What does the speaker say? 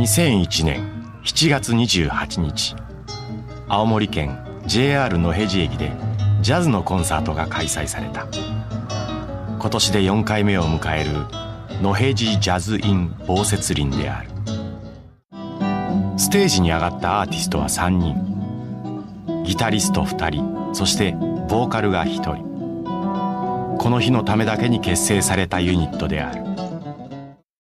2001年7月28日、青森県 JR 野辺地駅でジャズのコンサートが開催された。今年で4回目を迎える野辺地ジャズイン房節林である。ステージに上がったアーティストは3人、ギタリスト2人、そしてボーカルが1人。この日のためだけに結成されたユニットである。